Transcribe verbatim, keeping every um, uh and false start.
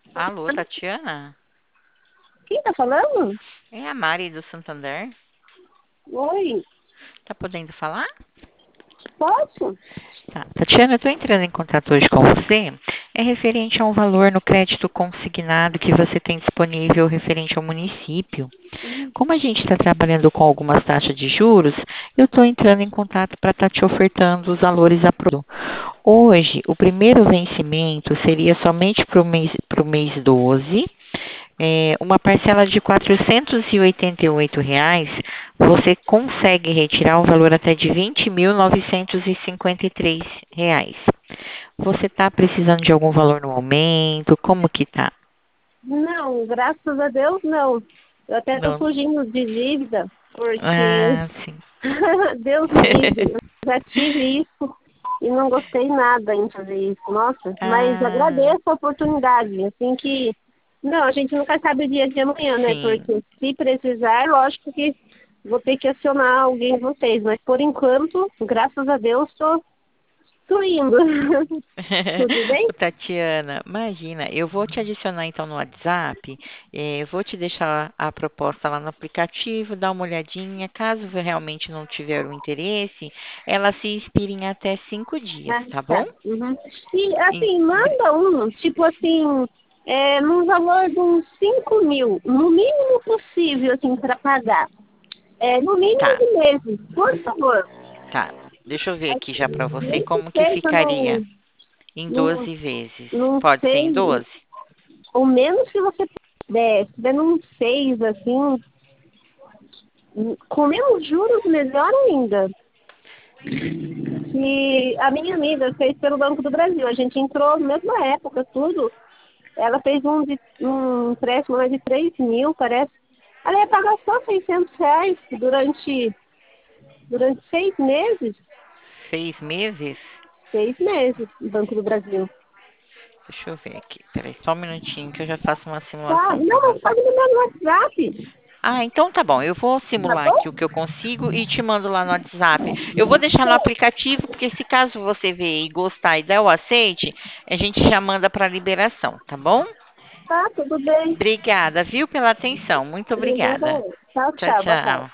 Alô, Tatiana? Quem tá falando? É a Mari do Santander. Oi, Tá podendo falar? posso? Tá. Tatiana, eu estou entrando em contato hoje com você. É referente a um valor no crédito consignado que você tem disponível referente ao município. Como a gente está trabalhando com algumas taxas de juros, eu estou entrando em contato para estar te ofertando os valores a pro. Hoje, o primeiro vencimento seria somente para o mês, pro mês doze. É, uma parcela de quatrocentos e oitenta e oito reais, você consegue retirar um valor até de vinte mil novecentos e cinquenta e três reais. Você está precisando de algum valor no momento? Como que tá? Não, graças a Deus não. Eu até tô Não. fugindo de dívida, porque Ah, sim. Deus me livre. Eu já tive isso e não gostei nada em fazer isso. Nossa, mas Ah, agradeço a oportunidade. Assim que, não, a gente nunca sabe o dia de amanhã, né? sim. Porque se precisar, lógico que vou ter que acionar alguém de vocês. Mas por enquanto, graças a Deus, tô, tô indo. Tudo bem? Ô, Tatiana, imagina, eu vou te adicionar então no WhatsApp, eh, eu vou te deixar a proposta lá no aplicativo, dá uma olhadinha. Caso realmente não tiver o interesse, ela se expira em até cinco dias, Ah, tá bom? tá. Uhum. E Em- assim, manda um, tipo assim, é, num valor de uns cinco mil, no mínimo possível, assim, para pagar. É, no mínimo Tá, de meses, por favor. tá. Deixa eu ver aqui já Assim, para você nem que como que seja ficaria num, em num, doze vezes. num Pode ser em seis, doze? ou menos que você puder, se tiver num seis, assim, com menos juros, melhor ainda. E a minha amiga fez pelo Banco do Brasil, a gente entrou na mesma época, tudo. Ela fez um, de, um empréstimo lá de três mil, parece. Ela ia pagar só seiscentos reais durante, durante seis meses. Seis meses? Seis meses, no Banco do Brasil. Deixa eu ver aqui. Peraí, só um minutinho que eu já faço uma Tá, simulação para não, mas você. pode me mandar no WhatsApp, Ah, então tá bom. Eu vou tá simular aqui o bom? que eu consigo e te mando lá no WhatsApp. Eu vou deixar no aplicativo, porque se caso você ver e gostar e der o aceite, a gente já manda para liberação, tá bom? Tá, tudo bem. Obrigada, viu, pela atenção. Muito Obrigada. obrigada. Tchau, Tchau, tchau, boa tarde. tchau.